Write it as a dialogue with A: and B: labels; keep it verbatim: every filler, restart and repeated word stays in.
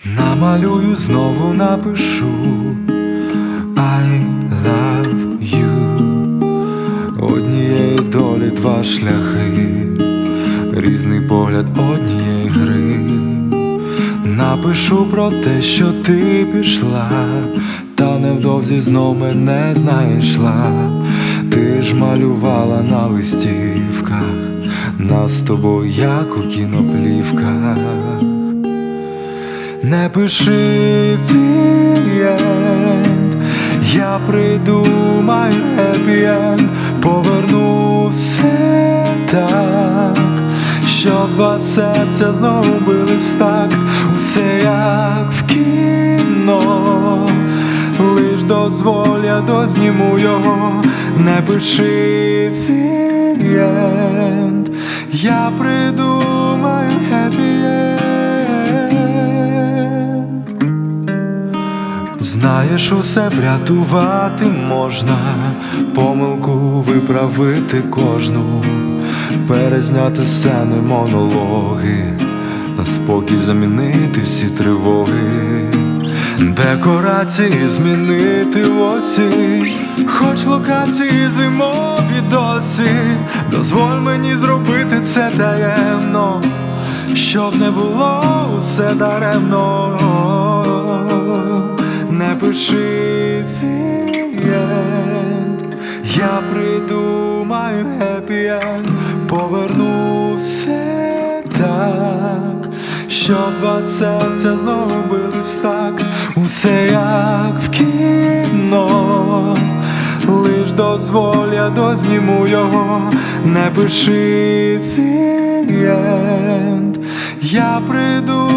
A: Намалюю, знову напишу I love you. Однієї долі два шляхи, різний погляд однієї гри. Напишу про те, що ти пішла, та невдовзі знов мене знайшла. Ти ж малювала на листівках нас з тобою, як у кіноплівках. Не пиши the end, я придумаю happy end. Поверну все так, щоб вас серця знову бились так. Усе як в кіно, лиш дозволь, я дозніму його. Не пиши the end, я придумаю happy end. Знаєш, усе врятувати можна, помилку виправити кожну, перезняти сцени, монологи, на спокій замінити всі тривоги, декорації змінити в осінь, хоч локації зимові досі. Дозволь мені зробити це таємно, щоб не було усе даремно. Не пиши the end, я придумаю happy end. Поверну все так, щоб вас серця знову бились так. Усе як в кіно, лиш дозволь, я дозніму його. Не пиши the end, я придумаю